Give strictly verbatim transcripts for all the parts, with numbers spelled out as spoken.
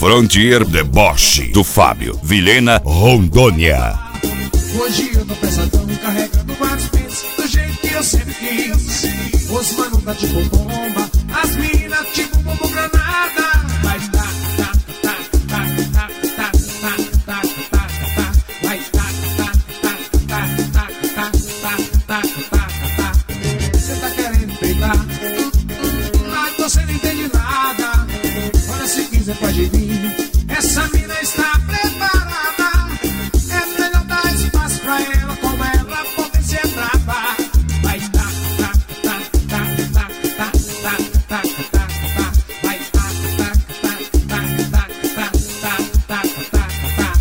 Frontier Deboche, do Fábio. Vilhena, Rondônia. Hoje eu tô pesadão, carregando vários pentes, do jeito que eu sempre quis. Os mano tá tipo bomba, as minas tipo bomba granada. Vai tá, tá, tá, tá, tá, tá, tá, tá, tá, tá. Vai tá, tá, tá, tá, tá, tá, tá, tá, tá, tá. Cê tá querendo peitar? Mas você não entende nada. Olha, se quiser pode vir. Essa mina está preparada. É melhor dar espaço pra ela, como ela pode ser brava. Vai tá, tá, tá, tá, tá, tá, tá, tá, tá, tá. Vai tá, tá, tá, tá, tá, tá, tá, tá, tá, tá.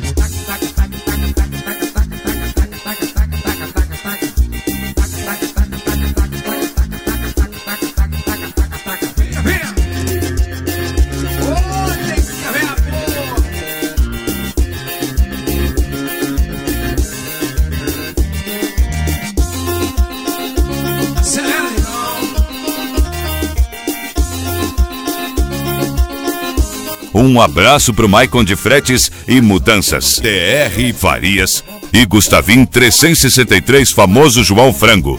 Um abraço pro Maicon de Fretes e Mudanças, T R Farias e Gustavim trezentos e sessenta e três, famoso João Frango.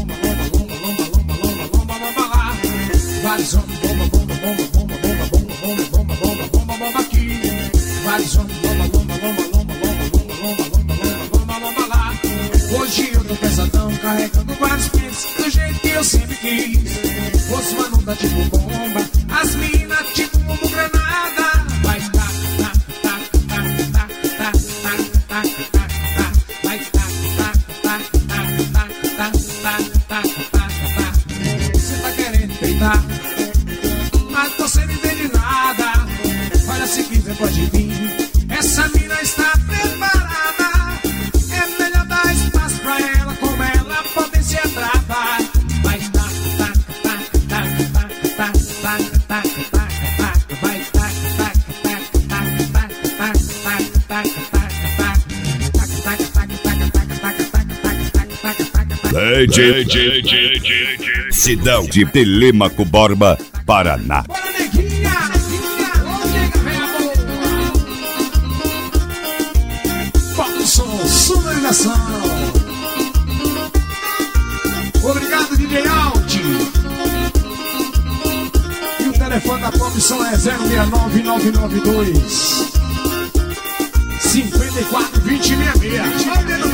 Hoje eu tô pesadão, carregando vários pentes, do jeito que eu sempre quis. Os mano tá tipo bomba, as minas tipo bomba granada. Vai tá, tá, tá, tá, tá, tá, tá, tá, tá, tá. Vai tá, tá, tá, tá, tá, tá, tá, tá, tá, tá. Você tá querendo peitar? Mas você não entende nada. Olha, se quiser pode vir. Essa mina está preparada. É melhor dar espaço pra ela, como ela pode ser brava. Vai tá, tá, tá, tá, tá, tá, tá, tá, tá, tá. Vai tá, tá, tá, tá, tá, tá, tá, tá, tá. D J Sidão de Telêmaco Borba, Paraná. Obrigado, D J Alt. E o telefone da Popson é zero seis nove nove nove dois cinco quatro dois zero seis seis.